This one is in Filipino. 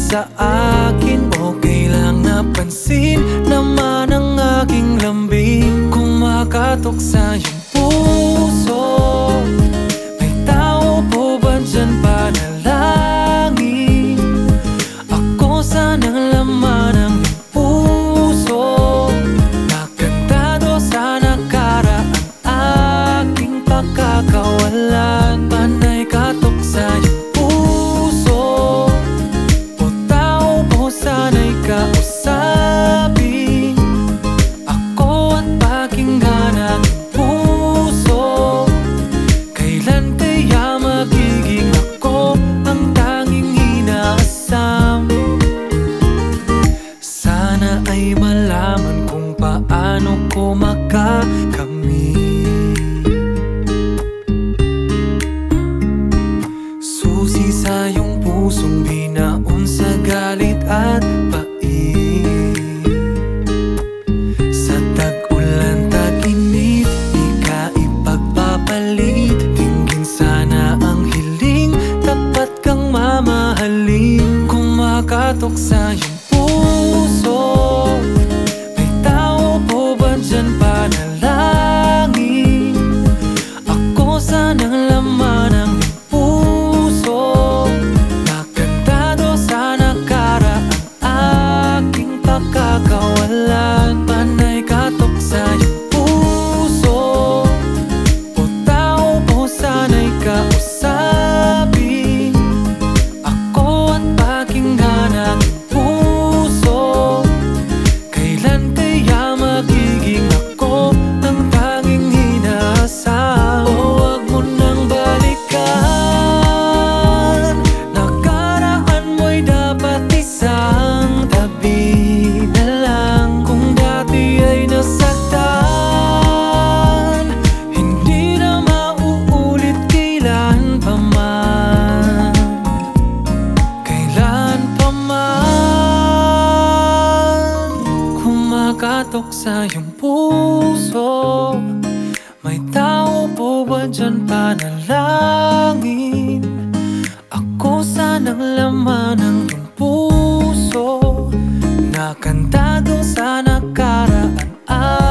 sa akin. Okay lang napansin naman ang aking lambing. Kumakatok sa iyong puso. May tao po ba dyan panalangin? Ako sanang laman ng iyong puso. Nakantado sa nakaraan aking pagkakawalan. Panay katok sa iyong puso. O tao po sana'y kausapin. Ako at pakinggan ang puso. Kailan kaya magiging ako ang tanging inaasam? Sana ay malaman kung paano ko makakamit. Susi sa iyong pusong binaon sa galit at pait. Sa tag-ulan, tag-init, di ka ipagpapalit. Tingin sana ang hiling, tapat kang mamahalin. Kumakatok sa iyong puso. May tao po ba dyan panalangin? Ako sanang laman ng puso. Nakantado sa nakaraan aking pagkakawalan. Panay katok sa iyong puso. O tao po sana'y kausapin. Ako at pakinggan ang puso. Kailan kaya magiging ako ang tanging inaasam? O wag mo nang balikan. Nakaraan mo'y dapat isang tabi na lang. Kung dati ay nasaktan, hindi na mauulit kailan pa man. Kailan pa man. Kumakatok sa iyong puso. May tao po ba dyan panalangin? Ako sanang laman ng iyong puso. Nakantado sa nakaraan